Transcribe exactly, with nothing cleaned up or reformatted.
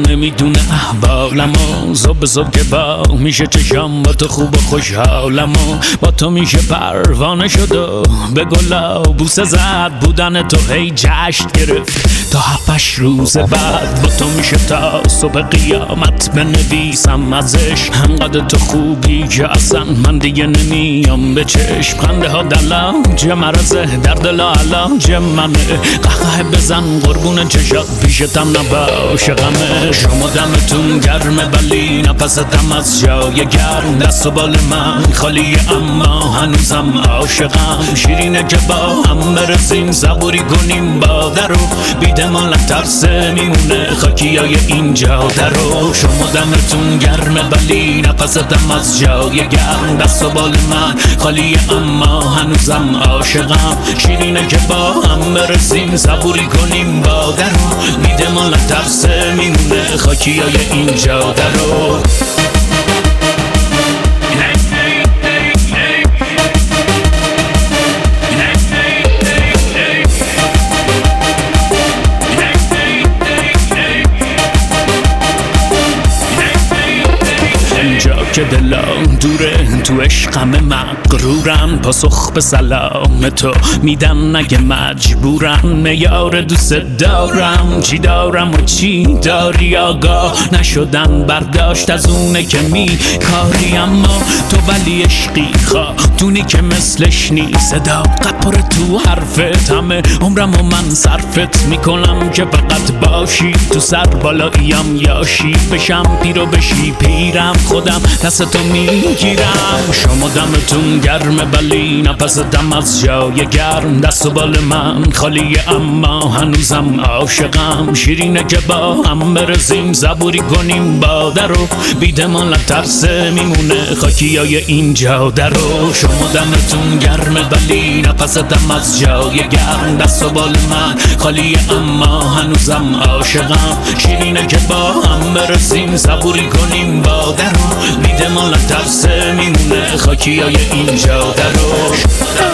نمیدونه احوالم و صبح صبح که با میشه چشم با تو خوب و خوشحالم و با تو میشه پروانه شد و به گلا بوسه زد بودن تو هی جشن گرفت تا هفتش روز بعد با تو میشه تا صبح قیامت بنویسم ازش همقدر تو خوبی که اصلا من دیگه نمیام به چشم خنده ها دلاج مرزه در دل علاج منه قهقه بزن قربون چشات پیشتم نباشه غمه شما دمتون گرمه ولی نفستم از جای گرم دست و بال من خالیه اما هنوزم عاشقم شیرینه که با هم برسیم صبوری کنیم با درو بیده مال ترسه میمونه خاکی های اینجا درو شما دمتون گرمه ولی نفستم از جای گرم دست و بال من خالیه اما هنوزم عاشقم شیرینه که با هم برسیم صبوری کنیم با درو بیده مال ترسه میمونه خاکی های اینجا درو که دلم دوره تو عشقم مغرورم پاسخ به سلام تو میدم نگه مجبورم میار دوست دارم چی دارم و چی داری آگاه نشدن برداشت از اونه که می کاری اما تو ولی عشقی خواه دونی که مثلش نی صداقت پر تو حرفت همه عمرم و من صرفت میکنم که فقط باشی تو سر بالاییم یاشی بشم پیر و بشی پیرم خودم دست تو میگیرم شما دمتون گرمه ولی نفستم از جای گرم دست و بال من خالیه اما هنوزم عاشقم شیرینه که با هم برسیم صبوری کنیم با درو بیده مال ترسه میمونه خاکی های اینجا درو شما دمتون گرمه ولی نفستم از جای گرم دست و بال من خالیه اما هنوزم عاشقم شیرینه که با هم برسیم صبوری کنیم با درو بیده مال ترسه میمونه خاکی های اینجا درو